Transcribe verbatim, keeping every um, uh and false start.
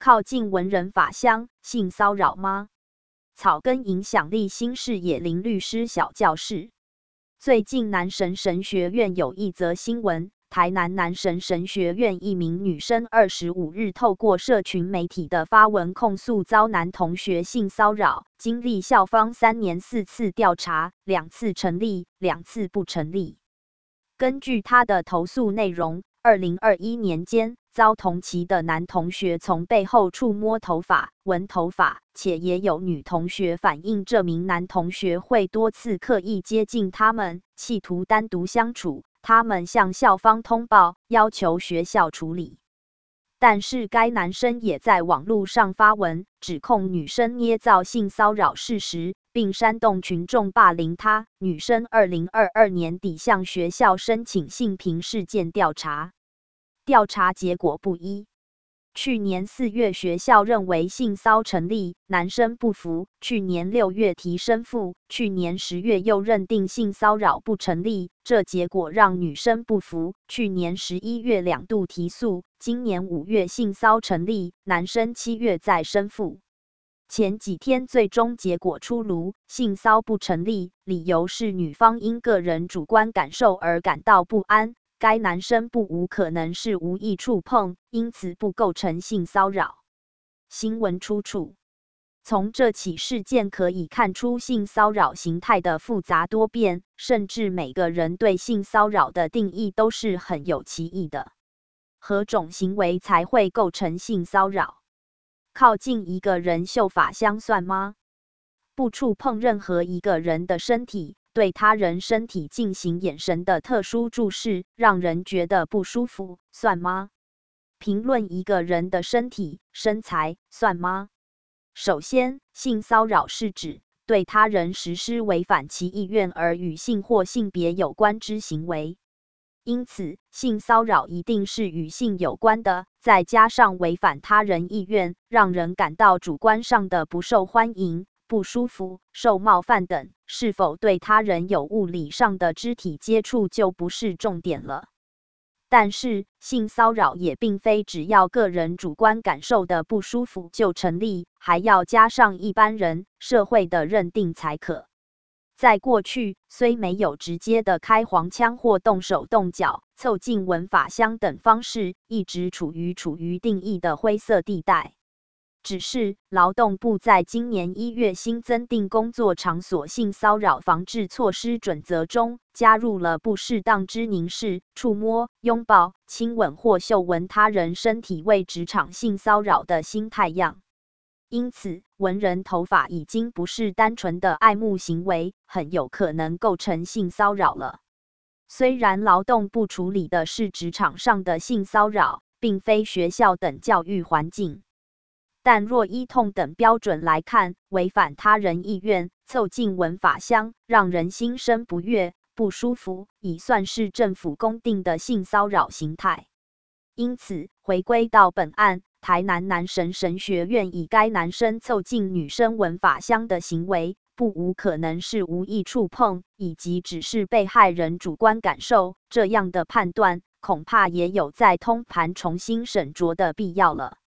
靠近文人法乡，性骚扰吗？草根影响力新视野林律师小教室。最近南神神学院有一则新闻，台南南神神学院一名女生二十五日透过社群媒体的发文控诉遭男同学性骚扰，经历校方三年四次调查，两次成立，两次不成立。根据她的投诉内容，二零二一年间，遭同期的男同学从背后触摸头发、闻头发，且也有女同学反映这名男同学会多次刻意接近他们，企图单独相处。他们向校方通报，要求学校处理。但是该男生也在网络上发文，指控女生捏造性骚扰事实，并煽动群众霸凌他。女生二零二二年底向学校申请性平事件调查，调查结果不一。去年四月学校认为性骚成立，男生不服，去年六月提申复，去年十月又认定性骚扰不成立，这结果让女生不服，去年十一月两度提诉，今年五月性骚成立，男生七月再申复。前几天最终结果出炉，性骚不成立，理由是女方因个人主观感受而感到不安。该男生不无可能是无意触碰，因此不构成性骚扰。新闻出处：从这起事件可以看出性骚扰形态的复杂多变，甚至每个人对性骚扰的定义都是很有歧义的。何种行为才会构成性骚扰？靠近一个人秀发香算吗？不触碰任何一个人的身体，对他人身体进行眼神的特殊注视，让人觉得不舒服，算吗？评论一个人的身体、身材，算吗？首先，性骚扰是指对他人实施违反其意愿而与性或性别有关之行为。因此，性骚扰一定是与性有关的，再加上违反他人意愿，让人感到主观上的不受欢迎、不舒服、受冒犯等，是否对他人有物理上的肢体接触就不是重点了。但是，性骚扰也并非只要个人主观感受的不舒服就成立，还要加上一般人、社会的认定才可。在过去，虽没有直接的开黄腔或动手动脚、凑近闻法香等方式，一直处于处于定义的灰色地带。只是劳动部在今年一月新增定工作场所性骚扰防治措施准则中，加入了不适当之凝视、触摸、拥抱、亲吻或嗅闻他人身体为职场性骚扰的新态样。因此，闻人头发已经不是单纯的爱慕行为，很有可能构成性骚扰了。虽然劳动部处理的是职场上的性骚扰，并非学校等教育环境。但若依同等标准来看，违反他人意愿、凑近闻法香，让人心生不悦、不舒服，已算是政府公定的性骚扰形态。因此，回归到本案，台南南神神学院以该男生凑近女生闻法香的行为，不无可能是无意触碰，以及只是被害人主观感受，这样的判断，恐怕也有再通盘重新审酌的必要了。